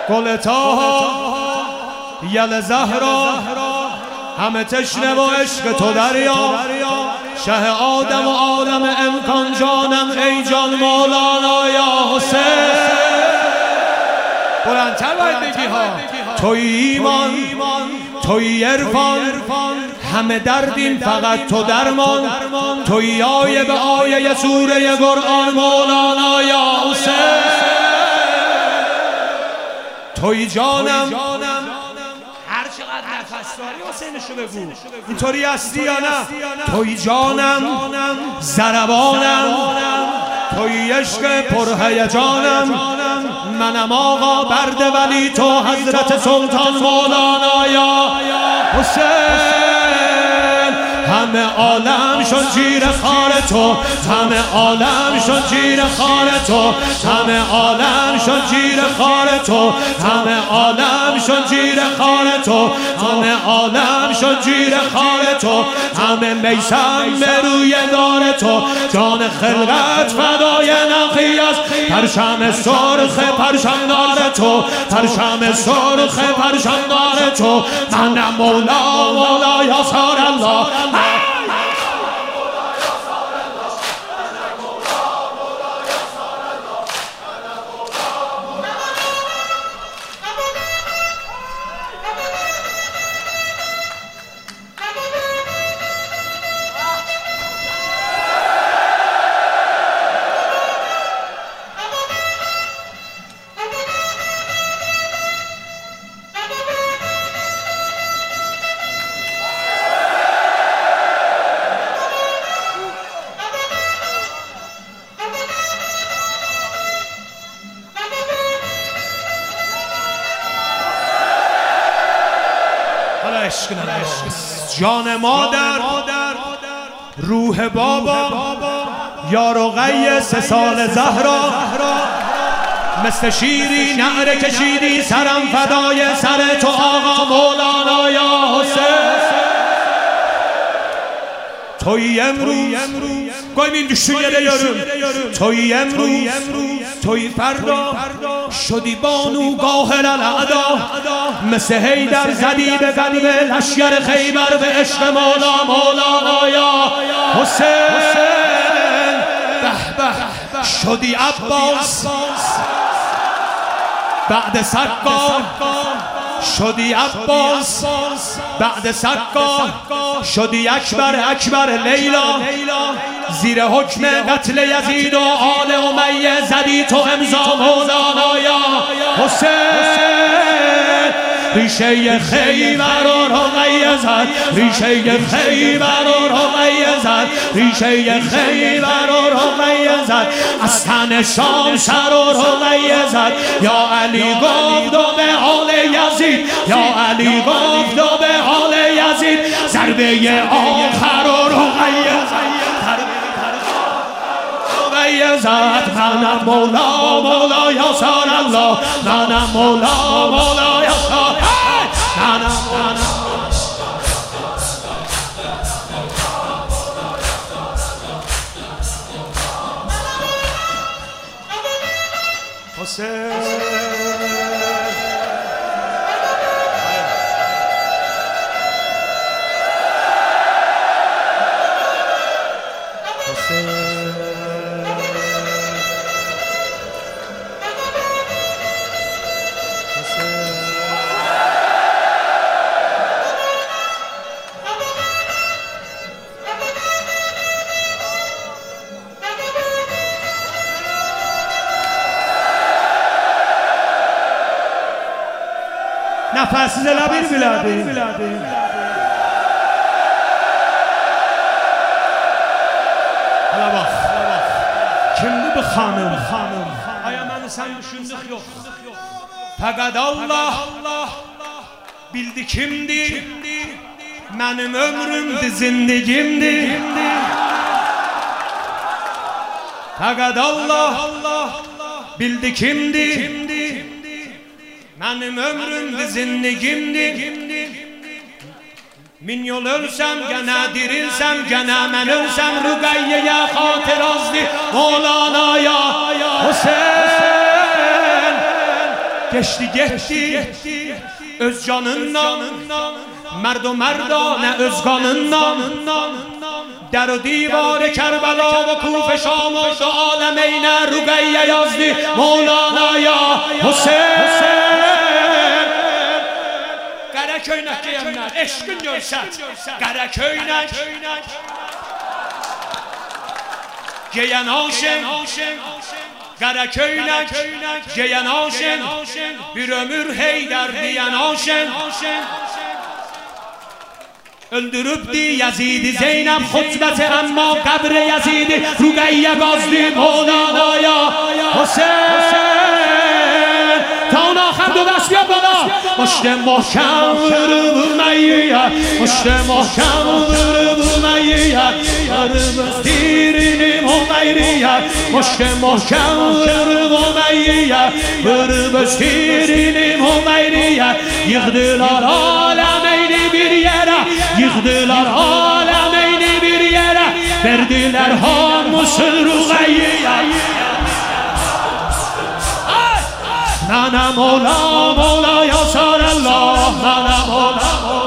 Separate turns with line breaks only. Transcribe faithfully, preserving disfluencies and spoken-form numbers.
گل تاها یل زهرا همه تشنه و عشق تو دریا شه آدم و عالم امکان جانم ای جان مولانا یا حسین بلندتر باید بگی ها توی ایمان توی عرفان همه دردیم فقط تو درمان توی آیه به آیه سوره قرآن مولانا یا حسین توی جانم هر چقدر نفس داری حسینشو بگو اینطوری هستی یا نه توی جانم ضربانم توی عشق پرهیجانم منم آقا برد ولی تو حضرت سلطان مولانا یا حسین همه عالم شد زیر خار تو همه عالم شد زیر خار تو همه عالم شد زیر خار تو همه عالم شد زیر خار تو همه عالم شد زیر خار تو همه میسم به روی دار تو جان خلقت فدای نخی است پرچم سرخ پرچمدار تو پرچم سرخ پرچمدار تو من مولا مولا یا سار الله جان مادر روح بابا یا رقیه سه سال زهرا مثل شیری نعره کشیدی سرم فدای سر تو آقا مولانا یا حسین توی امروز گویم این düştü yere yarım توی امروز توی فردا شدی بانو گاهر الاعدا مثل حیدر زدی به قلب لشگر خیبر به عشق مولا مولانا یا حسین به به شدی عباس بعد سقا شدی عباس بعد سقا شدی اکبر اکبر لیلا زیر حکم قتل یزید و آل امیه زدی تو امضا مولانا یا حسین ریشه خیبر و رقیه زد ریشه خیبر و رقیه زد ریشه خیبر و رقیه زد از تن شام سر و رقیه زد یا علی گفت و به حال یزید یا علی گفت و به حال یزید ضربه آخر و رقیه زد منم مولا مولا یا سار الله منم مولا مولا یا سار منم منم حسین nefessiz elə bir bilədi Hələ bax kimdi bu xanım Aya məni sən düşündük yox Fəqət Allah bildi kimdi Mənim ömrümdü zindigimdi Fəqət Allah bildi kimdi Benim ömrümdü zindegimdi Min yol ölsem gene dirilsem gene men ölsem Rüqeyyeye hatırazdı Mevlana'ya Hüseyin Geçti getdi öz canından, mərd o mərdane öz qanından. در و دیوار کربلا و کوفه شام و دو عالمین رقیه یزدی مولانا یا حسین. Qara köynək geyənlər, eşqin görsət. Qara köynək geyən aşık, qara köynək geyən aşık, bir ömür Heydər deyən aşık. Öldürübdi Yazidi Zeynep xutbeti amma qabr Yazidi Ruqayya qazdi Mevlana'ya Hüseyin. Ta on axir dو دست بیا بالا. مشت محکم vurub məyə, مشت محکم vurub məyə, yarımız dirinim o məyriyə. مشت محکم vurub məyə, vurub dirinim o məyriyə. Yığdılar aləmeyni bir yerə, yığdılar aləmeyni bir yerə, verdilər hamısın Ruqayyəyə. Mənə mola mola yasar Allah, mənə mola mola